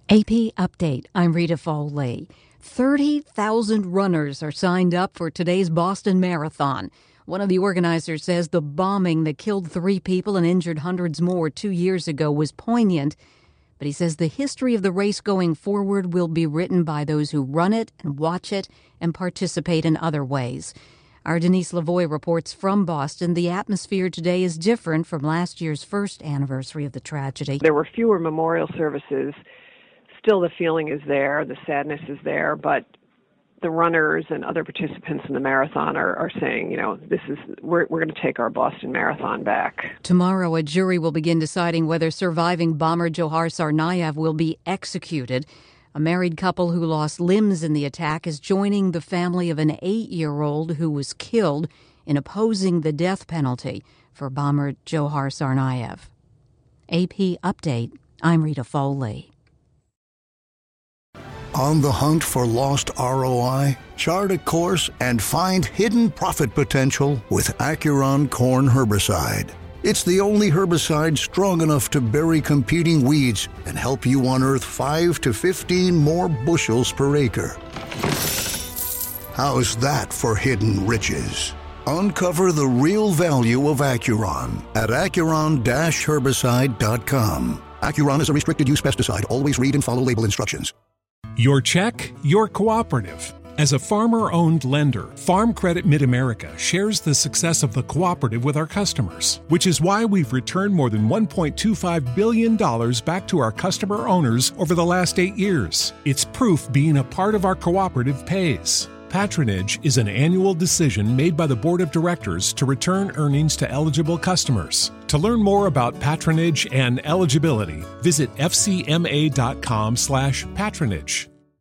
AP Update. I'm Rita Foley. 30,000 runners are signed up for today's Boston Marathon. One of the organizers says the bombing that killed 3 people and injured hundreds more 2 years ago was poignant. But he says the history of the race going forward will be written by those who run it and watch it and participate in other ways. Our Denise Lavoie reports from Boston. The atmosphere today is different from last year's first anniversary of the tragedy. There were fewer memorial services. Still, the feeling is there, the sadness is there, but the runners and other participants in the marathon are saying, we're going to take our Boston Marathon back. Tomorrow, a jury will begin deciding whether surviving bomber Dzhokhar Tsarnaev will be executed. A married couple who lost limbs in the attack is joining the family of an 8-year-old who was killed in opposing the death penalty for bomber Dzhokhar Tsarnaev. AP Update. I'm Rita Foley. On the hunt for lost ROI? Chart a course and find hidden profit potential with Acuron Corn Herbicide. It's the only herbicide strong enough to bury competing weeds and help you unearth 5 to 15 more bushels per acre. How's that for hidden riches? Uncover the real value of Acuron at Acuron-herbicide.com. Acuron is a restricted use pesticide. Always read and follow label instructions. Your check, your cooperative. As a farmer-owned lender, Farm Credit Mid-America shares the success of the cooperative with our customers, which is why we've returned more than $1.25 billion back to our customer owners over the last 8 years. It's proof being a part of our cooperative pays. Patronage is an annual decision made by the Board of Directors to return earnings to eligible customers. To learn more about patronage and eligibility, visit fcma.com/patronage.